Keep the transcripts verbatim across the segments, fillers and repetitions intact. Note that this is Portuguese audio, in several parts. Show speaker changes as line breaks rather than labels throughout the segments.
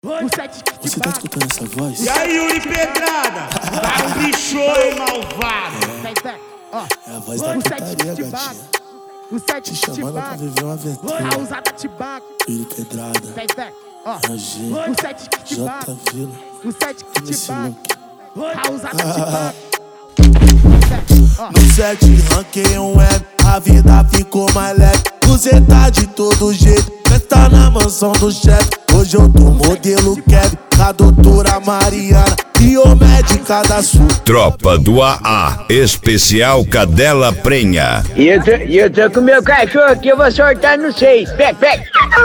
Você tá escutando essa voz?
E aí, Yuri Pedrada? Caprichou, hein, malvado?
É a voz da putaria, gatinha. Te chamando pra viver uma aventura. Yuri Pedrada, A G, J Vila, nesse look. No set ranquei um web, a vida ficou mais leve. Você tá de todo jeito, festa na mansão do chefe. Hoje eu tô modelo Kevin, com a doutora Mariana, biomédica da Sul.
Tropa do A A, especial Cadela Prenha.
E eu tô, e eu tô com meu cachorro aqui, eu vou soltar no seis. Pega, pega.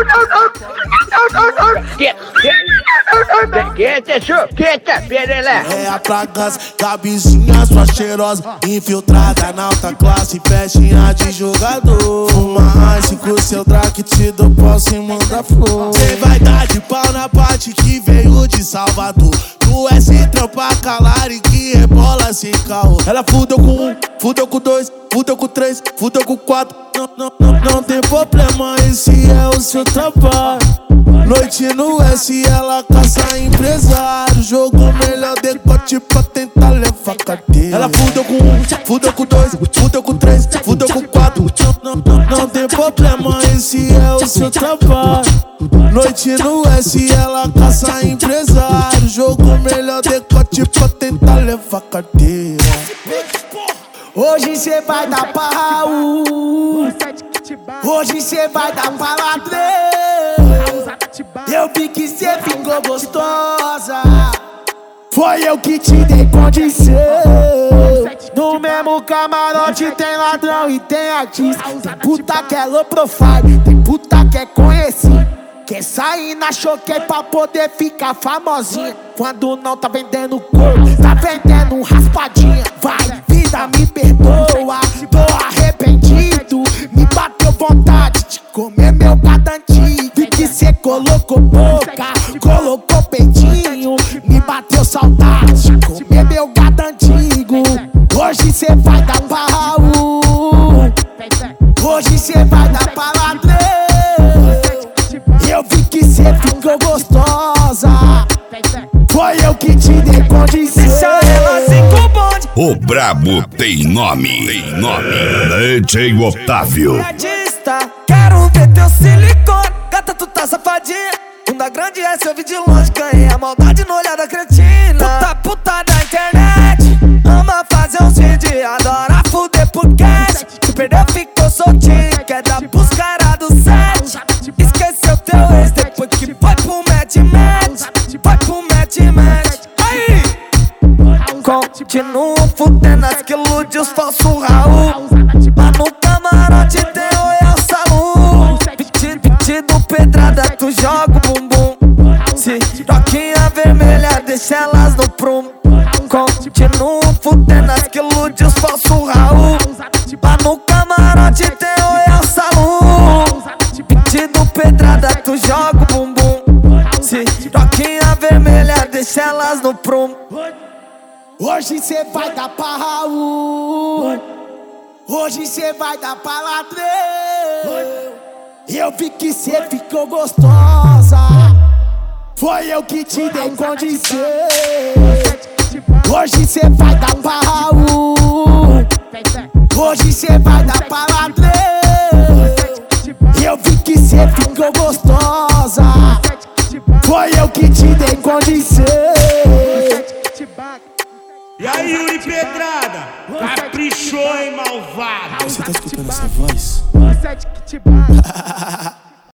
Quieta, show, quieta, pera lá.
É a pragas, cabecinha sua cheirosa, infiltrada na alta classe, festinha de jogador. Fuma ice com seu draque, te dou posse e manda flor. Cê vai dar de pau na parte que veio de Salvador. Tu é sem trampa calar e que rebola sem caô. Ela fudeu com um, fudeu com dois, fudeu com três, fudeu com quatro. Não, não, não, não tem problema, esse é o seu trabalho. Noite no S, ela caça empresário. Jogou melhor decote pra tentar levar carteira. Ela fudeu com um, fudeu com dois, fudeu com três, fudeu com quatro. Não, não, não, não tem problema, esse é o seu trabalho. Noite no S, ela caça empresário. Jogou melhor decote pra tentar levar carteira.
Hoje cê vai dar pra Raul, hoje cê vai dar pra ladrão. Eu vi que cê ficou gostosa, foi eu que te dei condição. No mesmo camarote tem ladrão e tem artista. Tem puta que é low profile, tem puta que é conhecida. Quer sair na choquei pra poder ficar famosinha. Quando não tá vendendo corpo, tá vendendo raspadinha. Vai, vida, me perdoa, tô arrependido. Me bateu vontade de comer meu gado antigo. Vi que cê colocou boca, colocou peitinho. Me bateu saudade de comer meu gado antigo. Hoje cê vai dar pra Raul, hoje cê vai dar pra ladrão. Eu vi que cê ficou gostosa, foi eu que te dei condição.
Deixa ela assim com o bonde.
O brabo tem nome, tem nome. D J Otávio.
Piadista, quero ver teu silicone. Gata, tu tá safadinha. Bunda grande é seu vídeo de longe. Ganhei a maldade no olhar da cretina. Puta, puta da internet, ama fazer uns vídeos, adora fuder por cash. Se perdeu, ficou soltinho, quer dar pros caras do set. Esqueceu teu ex depois que foi pro match-match. Vai pro match-match. Aí! Continuo fudendo as que ilude os falsos Raul. Lá no camarote tem Royal Salão. Pedido pedrada, tu joga o bumbum. Se roquinha vermelha, deixa elas no prumo. Continuo fudendo as que ilude os falsos Raul. Lá no camarote tem Royal Salão. Pedido pedrada, tu joga o bumbum. Se roquinha vermelha, deixa elas no prumo.
Hoje cê vai dar pra Raul, hoje cê vai dar pra ladrão. Eu vi que cê ficou gostosa, foi eu que te dei condição. Hoje cê vai dar pra Raul, hoje cê vai dar pra ladrão. Eu vi que cê ficou gostosa, foi eu que te dei condição.
E aí, Yuri Pedrada? Caprichou, hein, malvado?
Você tá escutando essa voz?